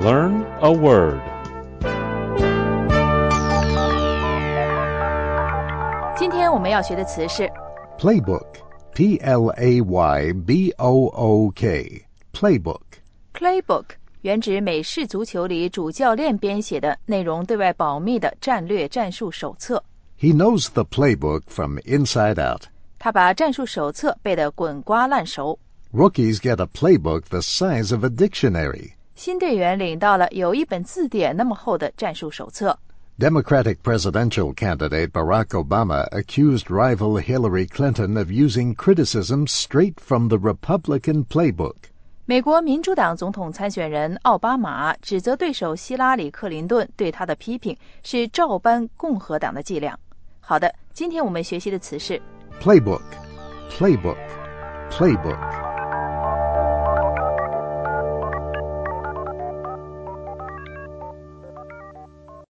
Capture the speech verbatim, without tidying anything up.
Learn a word. 今天我们要学的词是 Playbook. P L A Y B O O K. Playbook. Playbook， 原指美式足球里主教练编写的内容对外保密的战略战术手册。 He knows the playbook from inside out. 他把战术手册背得滚瓜烂熟。 Rookies get a playbook the size of a dictionary. 新队员领到了有一本字典那么厚的战术手册。 Democratic presidential candidate Barack Obama accused rival Hillary Clinton of using criticism straight from the Republican playbook. 美国民主党总统参选人奥巴马指责对手希拉里·克林顿对他的批评是照搬共和党的伎俩。好的，今天我们学习的词是 Playbook. Playbook. Playbook.